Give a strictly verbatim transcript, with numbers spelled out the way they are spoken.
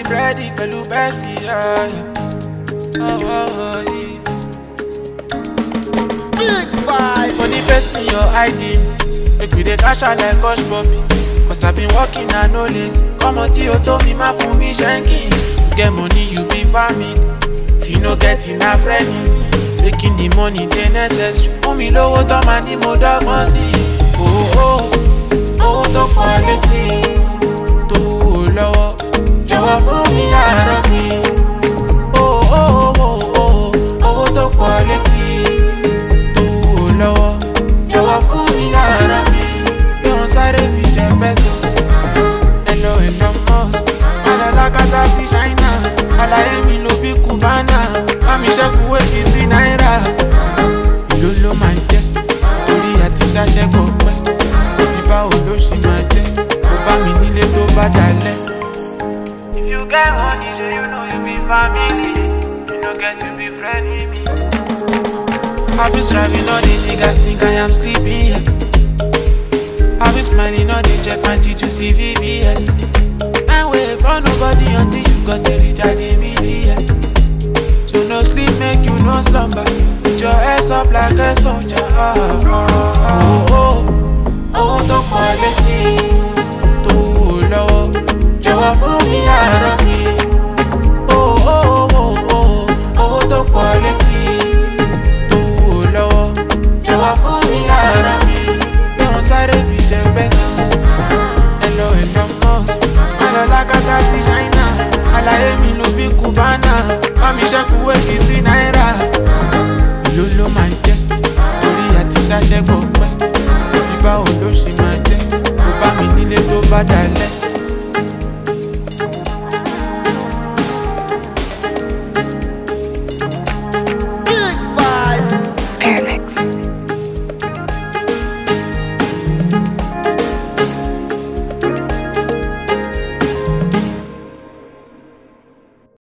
ready, pẹ̀lú Pepsi, yeah, yeah. Oh, oh, oh, yeah. Big five. Money best in your I D. Make we dey cash out like Hush Puppy. Cause I been working and no lazy. Come on, tí o tó mi má fún mi shanking. Get money, you be farming. If you no get enough friend, making the money dey necessary. Fún mi lówó tó máa ní mo dọ́gbọ́n sí. Oh, oh, owó tó pọ̀ létí. Tó wò lọ́wọ́, jọ̀wọ́ fún mi àárọ̀ mi. Oh, oh, oh, oh, owó tó pọ̀ létí. Tó wò lọ́wọ́, jọ̀wọ́ fún mi àárọ̀ mi. Bí wọ́n sáré fi jẹ pesos. Hello, hello, Musk. Alálákàtà sí China. Àlàyé mi ló bí Cubana. Àmì ṣẹ́kù wéjì sí náírà. Ìlú ló máa ń jẹ́. Orí àti ṣàṣẹ́kọ̀ pẹ́. Òbí báwo ló ṣì máa jẹ́? Kò bá mi nílé tó bá dalẹ̀. If you get money, so you know you be family. You no get to be friend with me. I've been striving, all the niggas think I am sleeping here. I've been smiling, all they check my teeth to see V V S. And wait for nobody until you got the recharge immediate. So no sleep, make you no slumber. Put your ass up like a soldier. Ah, ah, ah, oh, oh, tó pọ̀ létí. Tó wò lọ́wọ́, jọ̀wọ́ fún mi àárọ̀ mi. Oh, oh, oh, oh, owó tó pọ̀ létí. Tó wò lọ́wọ́, jọ̀wọ́ fún mi àárọ̀ mi. Bí wọ́n sáré fi jẹ pesos. Hello, hello, Musk. Alálákàtà sí China. Àlàyé mi ló bí Cubana. Àmì ṣẹ́kù wéjì sí náírà. Ìlú ló máa ń jẹ́. Orí àti ṣàṣẹ́kọ̀ pẹ́. Òbí báwo ló ṣì máa jẹ́? Kò bá mi nílé tó bá dalẹ̀.